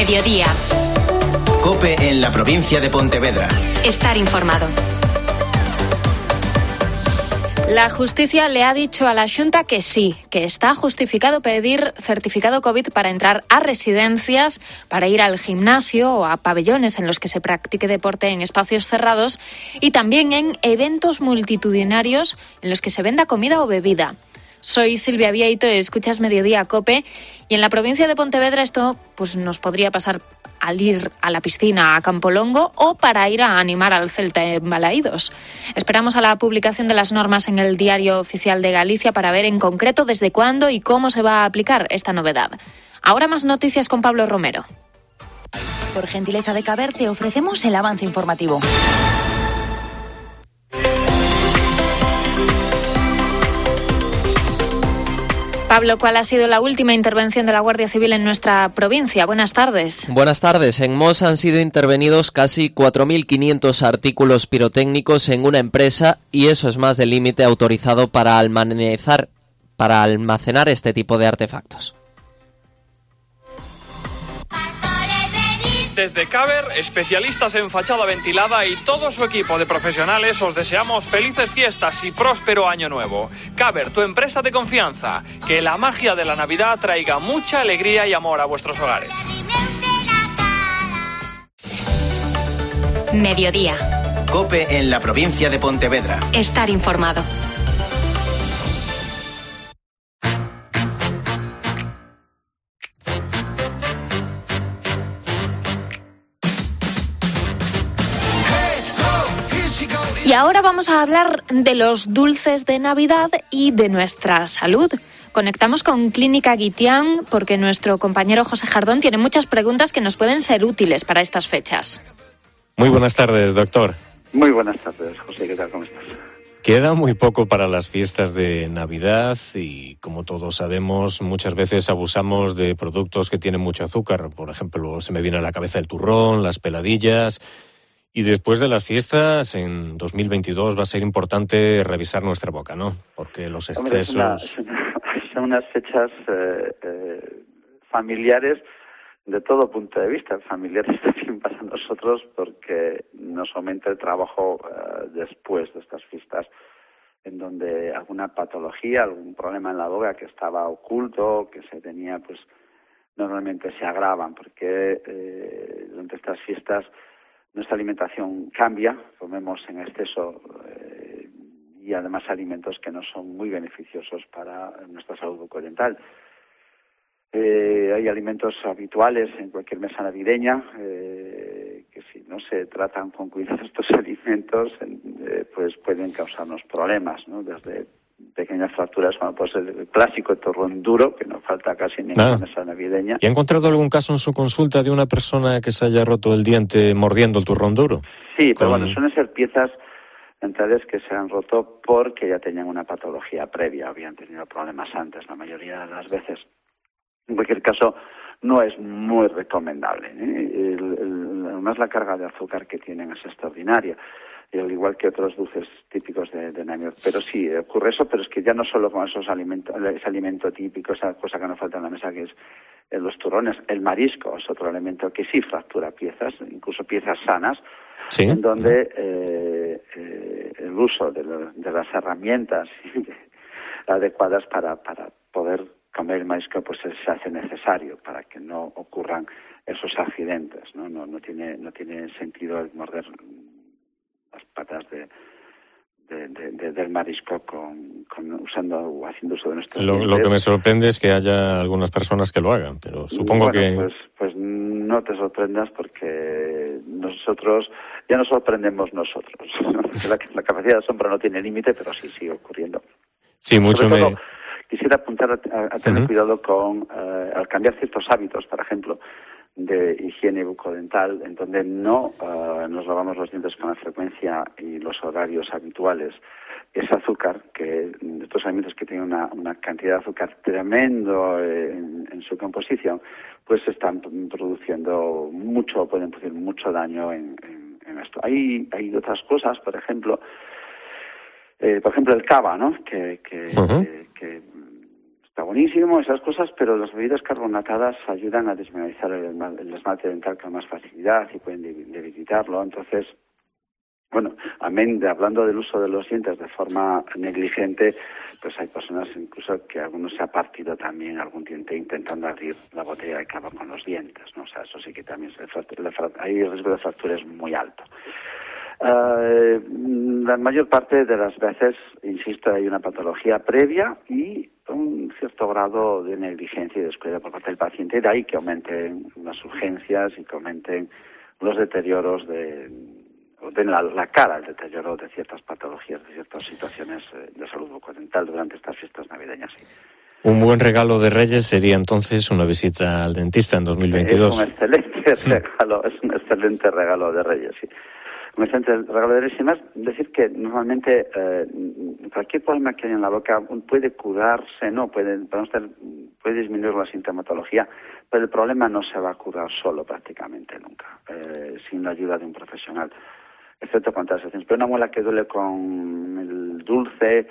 Mediodía. COPE en la provincia de Pontevedra. Estar informado. La justicia le ha dicho a la Xunta que sí, que está justificado pedir certificado COVID para entrar a residencias, para ir al gimnasio o a pabellones en los que se practique deporte en espacios cerrados y también en eventos multitudinarios en los que se venda comida o bebida. Soy Silvia Vieito, escuchas Mediodía COPE y en la provincia de Pontevedra esto pues nos podría pasar al ir a la piscina a Campolongo o para ir a animar al Celta en Balaídos. Esperamos a la publicación de las normas en el Diario Oficial de Galicia para ver en concreto desde cuándo y cómo se va a aplicar esta novedad. Ahora más noticias con Pablo Romero. Por gentileza de Caber te ofrecemos el avance informativo. Pablo, ¿cuál ha sido la última intervención de la Guardia Civil en nuestra provincia? Buenas tardes. Buenas tardes. En Mos han sido intervenidos casi 4.500 artículos pirotécnicos en una empresa y eso es más del límite autorizado para almacenar este tipo de artefactos. Desde Caber, especialistas en fachada ventilada y todo su equipo de profesionales os deseamos felices fiestas y próspero año nuevo. Caber, tu empresa de confianza. Que la magia de la Navidad traiga mucha alegría y amor a vuestros hogares. Mediodía. COPE en la provincia de Pontevedra. Estar informado. Y ahora vamos a hablar de los dulces de Navidad y de nuestra salud. Conectamos con Clínica Guitián porque nuestro compañero José Jardón tiene muchas preguntas que nos pueden ser útiles para estas fechas. Muy buenas tardes, doctor. Muy buenas tardes, José. ¿Qué tal? ¿Cómo estás? Queda muy poco para las fiestas de Navidad y, como todos sabemos, muchas veces abusamos de productos que tienen mucho azúcar. Por ejemplo, se me viene a la cabeza el turrón, las peladillas. Y después de las fiestas, en 2022, va a ser importante revisar nuestra boca, ¿no? Porque los excesos... Hombre, son unas fechas familiares de todo punto de vista. Familiares también para nosotros porque nos aumenta el trabajo después de estas fiestas, en donde alguna patología, algún problema en la boca que estaba oculto, que se tenía, pues normalmente se agravan, porque durante estas fiestas nuestra alimentación cambia, comemos en exceso y además alimentos que no son muy beneficiosos para nuestra salud bucodental. Hay alimentos habituales en cualquier mesa navideña que si no se tratan con cuidado estos alimentos pues pueden causarnos problemas, ¿no? Desde pequeñas fracturas, como puede ser el clásico turrón duro, que no falta casi en ninguna mesa navideña. ¿Y ha encontrado algún caso en su consulta de una persona que se haya roto el diente mordiendo el turrón duro? Sí, pero bueno, suelen ser piezas dentales que se han roto porque ya tenían una patología previa, habían tenido problemas antes, la mayoría de las veces. En cualquier caso, no es muy recomendable, ¿eh? Además, la carga de azúcar que tienen es extraordinaria, al igual que otros dulces típicos de Navidad. Pero sí, ocurre eso, pero es que ya no solo con esos alimentos, ese alimento típico, esa cosa que no falta en la mesa, que es los turrones. El marisco es otro elemento que sí fractura piezas, incluso piezas sanas, ¿sí? En donde el uso de las herramientas adecuadas para poder comer el marisco pues se hace necesario para que no ocurran esos accidentes, ¿no? No tiene sentido el morder las patas del marisco usando o haciendo uso de nuestros dientes. Lo que me sorprende es que haya algunas personas que lo hagan, pero supongo que... Pues no te sorprendas porque nosotros ya nos sorprendemos nosotros. La capacidad de asombro no tiene límite, pero sí sigue ocurriendo. Sí, mucho Sobre todo, quisiera apuntar a tener cuidado al cambiar ciertos hábitos, por ejemplo, de higiene bucodental, en donde no nos lavamos los dientes con la frecuencia y los horarios habituales. Ese azúcar, que estos alimentos que tienen una cantidad de azúcar tremendo en su composición, pues están produciendo mucho, pueden producir mucho daño en esto. Hay otras cosas, por ejemplo el cava, ¿no? Que está buenísimo, esas cosas, pero las bebidas carbonatadas ayudan a desmineralizar el esmalte dental con más facilidad y pueden debilitarlo. Entonces, bueno, hablando del uso de los dientes de forma negligente, pues hay personas incluso que algunos se ha partido también algún diente intentando abrir la botella de cava con los dientes, ¿no? O sea, eso sí que también hay el riesgo de fractura es muy alto. La mayor parte de las veces, insisto, hay una patología previa y un cierto grado de negligencia y descuido por parte del paciente, y de ahí que aumenten las urgencias y que aumenten los deterioros la cara al deterioro de ciertas patologías, de ciertas situaciones de salud bucodental durante estas fiestas navideñas. Sí. Un buen regalo de Reyes sería entonces una visita al dentista en 2022. Es un excelente regalo de Reyes, sí. Un excelente regalo de Reyes, y más decir que normalmente cualquier problema que haya en la boca puede curarse, puede disminuir la sintomatología, pero el problema no se va a curar solo prácticamente nunca, sin la ayuda de un profesional. Excepto cuando las excepciones. Pero una muela que duele con el dulce,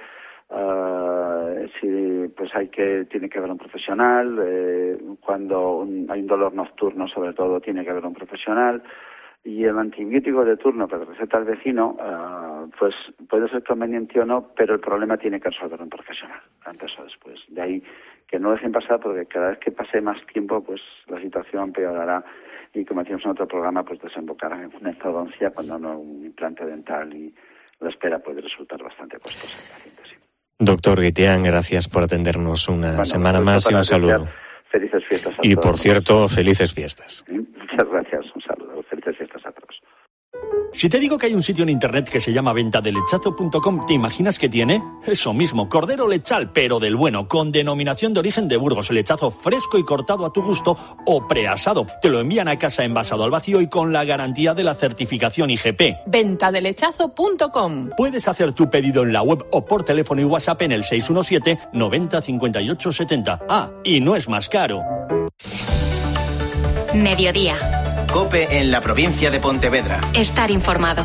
tiene que haber un profesional. Cuando hay un dolor nocturno, sobre todo, tiene que haber un profesional. Y el antibiótico de turno que receta el vecino, pues puede ser conveniente o no, pero el problema tiene que resolver un profesional, antes o después. De ahí que no dejen pasar, porque cada vez que pase más tiempo, pues la situación empeorará. Y como decíamos en otro programa, pues desembocará en una endodoncia cuando no un implante dental, y la espera puede resultar bastante costosa al paciente, sí. Doctor Guitián, gracias por atendernos una semana más y un saludo. Felices fiestas a todos. Y por nosotros. cierto, felices fiestas. Muchas gracias, un saludo. Felices fiestas a todos. Si te digo que hay un sitio en internet que se llama ventadelechazo.com, ¿te imaginas que tiene? Eso mismo, cordero lechal, pero del bueno, con denominación de origen de Burgos, lechazo fresco y cortado a tu gusto o preasado. Te lo envían a casa envasado al vacío y con la garantía de la certificación IGP. Ventadelechazo.com. Puedes hacer tu pedido en la web o por teléfono y WhatsApp en el 617 90 58 70. Ah, y no es más caro. Mediodía. COPE en la provincia de Pontevedra. Estar informado.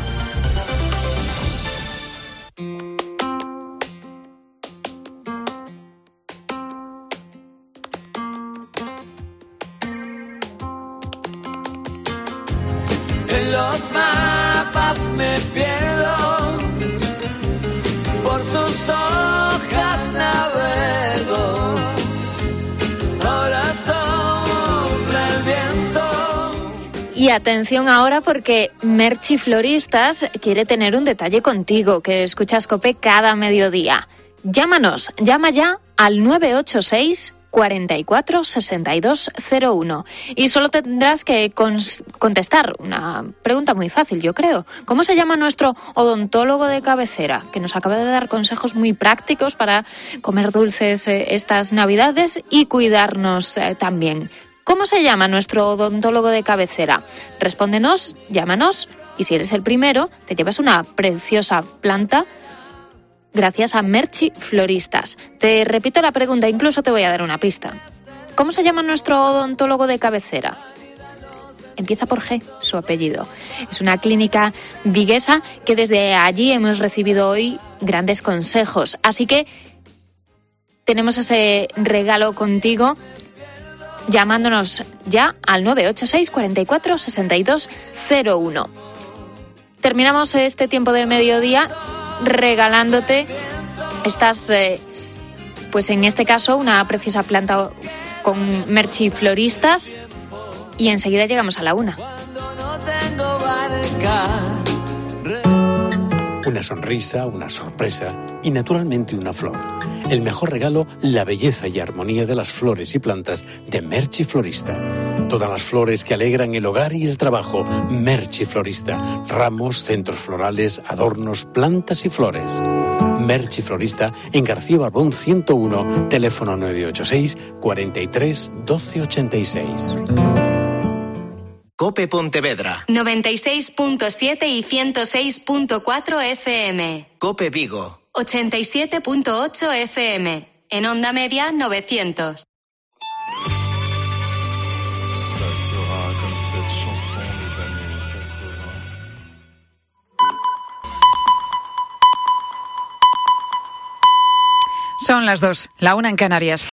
En los mapas me pierdo, por sus hojas navego, ahora sopla el viento. Y atención ahora, porque Merchi Floristas quiere tener un detalle contigo, que escuchas COPE cada mediodía. Llama ya al 986 44 62 01 y solo tendrás que contestar una pregunta muy fácil, yo creo. ¿Cómo se llama nuestro odontólogo de cabecera, que nos acaba de dar consejos muy prácticos para comer dulces estas Navidades y cuidarnos también? ¿Cómo se llama nuestro odontólogo de cabecera? Respóndenos, llámanos, y si eres el primero, te llevas una preciosa planta gracias a Merchi Floristas. Te repito la pregunta, incluso te voy a dar una pista. ¿Cómo se llama nuestro odontólogo de cabecera? Empieza por G, su apellido. Es una clínica viguesa que desde allí hemos recibido hoy grandes consejos. Así que tenemos ese regalo contigo, llamándonos ya al 986 44 62 01. Terminamos este tiempo de mediodía regalándote estas, pues en este caso, una preciosa planta con Merchi Floristas, y enseguida llegamos a la 1. Una sonrisa, una sorpresa y naturalmente una flor. El mejor regalo, la belleza y armonía de las flores y plantas de Merchi Florista. Todas las flores que alegran el hogar y el trabajo. Merchi Florista. Ramos, centros florales, adornos, plantas y flores. Merchi Florista en García Barbón 101, teléfono 986 43 12 86. COPE Pontevedra. 96.7 y 106.4 FM. COPE Vigo. 87.8 FM. En onda media 900. Son las 2, la 1 en Canarias.